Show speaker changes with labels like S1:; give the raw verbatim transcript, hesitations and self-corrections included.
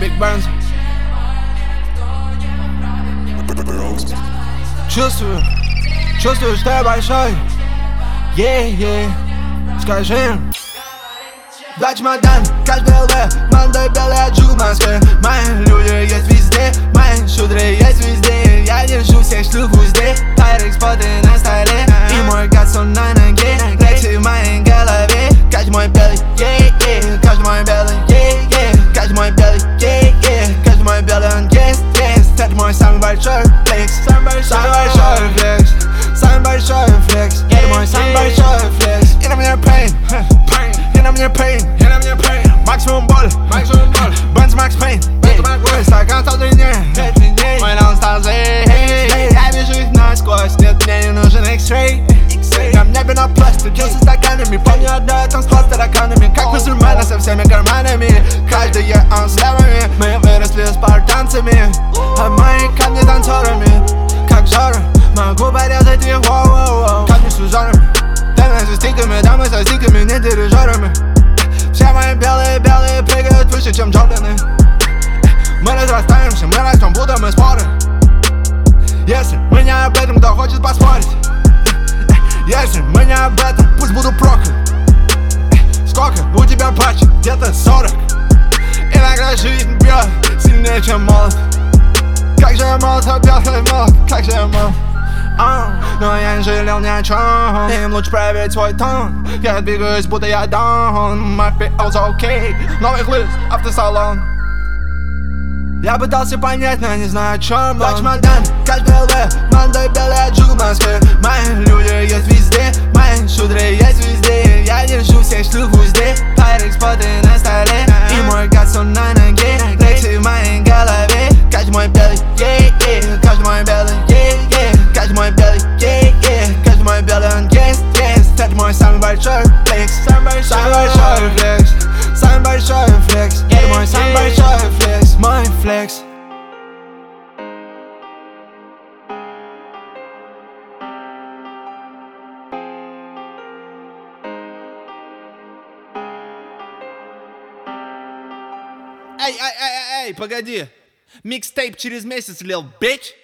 S1: Big Benz. Чувствую, чувствую, что я большой. Yeah, yeah. Скажи. Два чемодана, каждый ЛВ, мандай белый отжиг в Москве. Мои люди есть везде, мои шудры есть везде. Я держу всех шлюх в узде, тайрекс споты на столе. И мой гад он на ноге, лекции в моей голове. Каждый мой белый, yeah, yeah. Каждый мой белый, yeah, yeah. Каждый мой белый, yeah, yeah. Каждый мой белый, он есть, есть. Это мой самый большой флекс, самый большой флекс, самый большой флекс. Это мой самый большой флекс. И на мне pain, и на мне pain, и на мне pain. Максимум боль, максимум боль. Бенз Макс Пейн, мой стакан стал длиннее, мой даун стал злее. Я вижу их насквозь, нет, мне не нужен X-ray. На мне пенопласт, делся стаканами. Помню одно, там склад с тараканами. Как мусульмана со всеми карманами. Каждый он с левыми. Мы выросли спартанцами, а мои камни танцорами. Как Жора, могу порезать их, воу-воу-воу. Камни с узорами, дамы со стиками, дамы со стиками, не дирижерами. Все мои белые-белые прыгают выше, чем Джорданы. Мы разрастаемся, мы растем, будто мы споры. Если мы не об этом, кто хочет поспорить. Если мы не об этом, пусть буду проклят. Сколько у тебя пачек? Где-то сорок. Иногда жизнь бьет сильнее, чем молот. Как же я молод, опять молод, как же я молод. Uh, но я не жалел ни о чем. Им лучше проверить свой тон. Я двигаюсь, будто я даун. My feels okay. Новый хлыст, автосалон. Я пытался понять, но не знаю о чем. Два чемодана, каждый ЛВ, мандай белый отжиг в Москве. Мои люди есть везде, мои шудры есть везде. Я держу всех шлюх в узде, тайрекс споты на столе. И мой гад он на ноге, лекции в моей голове. Каждый мой белый, yeah, yeah. Каждый мой белый, yeah, yeah. Каждый мой белый, yeah, yeah. Каждый мой белый, он есть, есть. Это мой самый большой флекс, самый большой флекс, самый большой флекс. Это мой самый большой флекс, мой флекс.
S2: Эй, эй, эй, эй, погоди. Микстейп через месяц, лил, бич.